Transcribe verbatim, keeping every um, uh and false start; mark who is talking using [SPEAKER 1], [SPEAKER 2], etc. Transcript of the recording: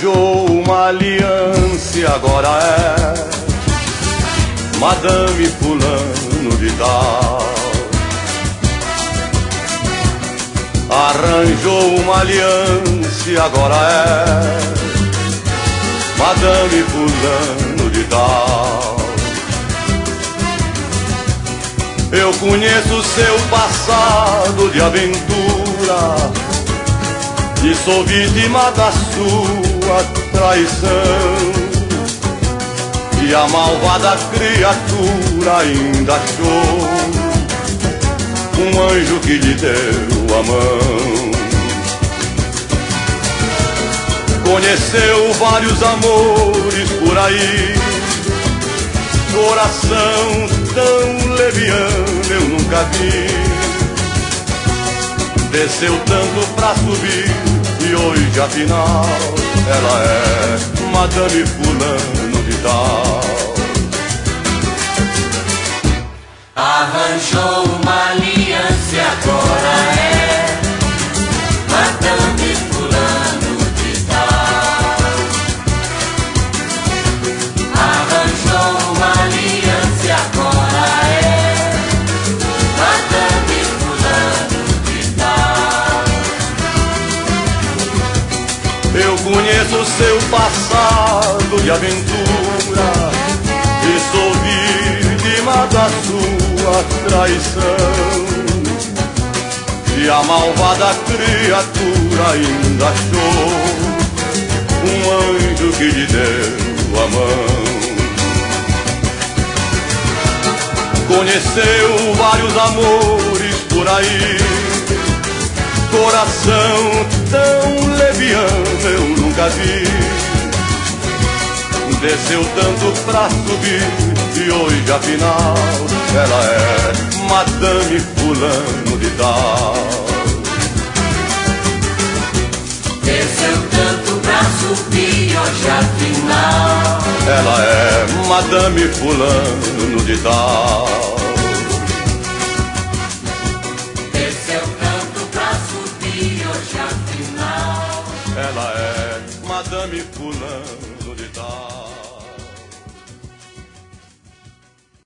[SPEAKER 1] Arranjou uma aliança e agora é Madame fulano de tal. Arranjou uma aliança e agora é Madame fulano de tal. Eu conheço seu passado de aventura e sou vítima da sua traição. E a malvada criatura ainda achou um anjo que lhe deu a mão. Conheceu vários amores por aí, coração tão leviano eu nunca vi. Desceu tanto pra subir e hoje afinal ela é Madame fulano de tal.
[SPEAKER 2] Arranjou uma aliança e agora é Madame fulano de tal. Arranjou uma aliança e agora é Madame fulano de tal.
[SPEAKER 1] Eu conheço seu passado de aventura e sou vítima da sua traição. E a malvada criatura ainda achou um anjo que lhe deu a mão. Conheceu vários amores por aí, coração tão leviano eu nunca vi. Desceu tanto pra subir e hoje afinal ela é Madame fulano de tal.
[SPEAKER 2] Desceu tanto pra subir hoje afinal
[SPEAKER 1] ela é Madame fulano de tal.
[SPEAKER 2] Desceu tanto pra subir hoje afinal
[SPEAKER 1] Ela é Madame fulano